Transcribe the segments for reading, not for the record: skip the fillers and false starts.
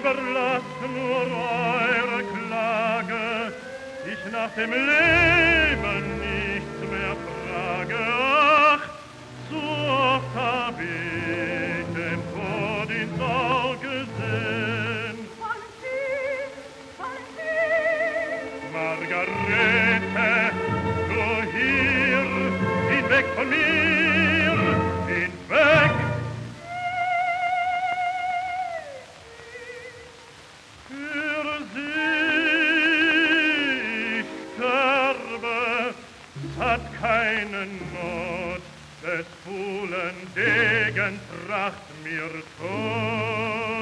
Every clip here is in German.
überlasst nur eure Klage, ich nach dem Leben nichts mehr frage. Ach, zu oft hab ich den Tod in Sorge gesehen. Margarete, du hier, hinweg von mir, hinweg. Für sie ich sterbe, hat keine Not, des Buhlen Degen tracht mir Tod.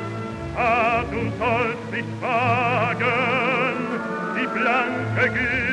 Du sollst nicht wagen, die blanke Güte